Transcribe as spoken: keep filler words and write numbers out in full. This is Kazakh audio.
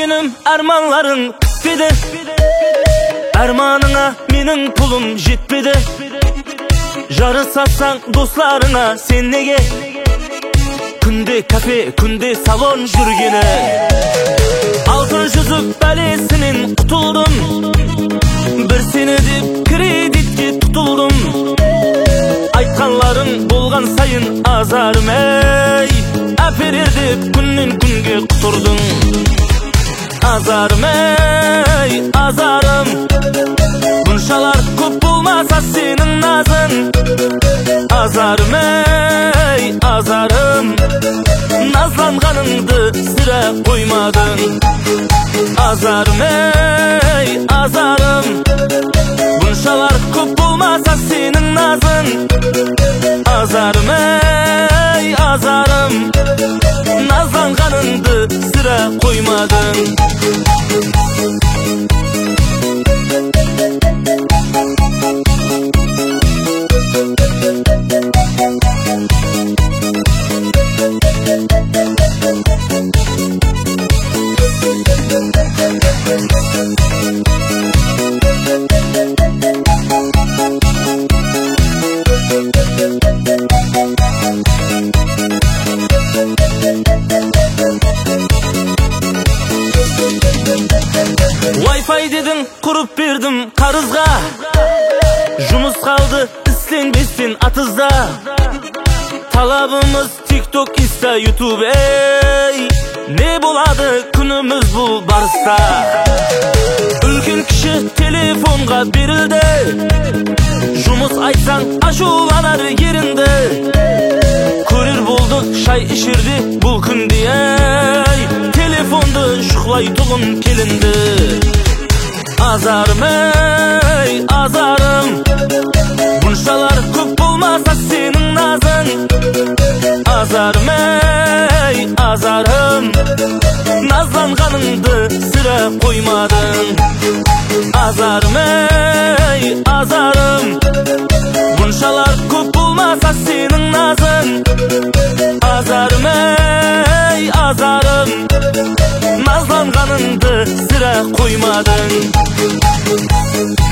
Жүргенім арманларың күтпеді, арманыңа менің пұлым жетпеді. Жарысасаң достарыңа сен неге? Күнде кафе, күнде салон жүргені. Алтын жүзік бәлесінен құтылдым, бір сені деп кредитке тұтылдым. Айтқанларың болған сайын азарым, әй, әперер деп күннен күнге құтырдың. Азарым, әй, азарым, бұншалар көп болмаса сенің назың. Азарым, әй, азарым, назланғаныңды сірә қоймадың. Азарым, әй, азарым, бұншалар көп болмаса сенің назың. Азарым, әй, азарым, назланғаныңды сірә қоймадың. Wi-Fi дедің, құрып бердім қарызға. Жұмыс қалды істенбестен атызда. Талабымыз TikTok, Insta, YouTube, ей, не болады күніміз бұл барыста. Үлкен кіші телефонға берілді, жұмыс айтсаң ашуланар ерінді. Көрер болдық шай ішерде бұл күнде, ей, телефонды шұқлай тұғын келінді. Азарым, әй, азарым, бұншалар көп болмаса сенің назың. Азарым, әй, азарым, назланғаныңды сірә қоймадың. Азарым, әй, азарым, бұншалар көп болмаса сенің назың. Азарым, әй, азарым, назланғаныңды сірә қоймадың.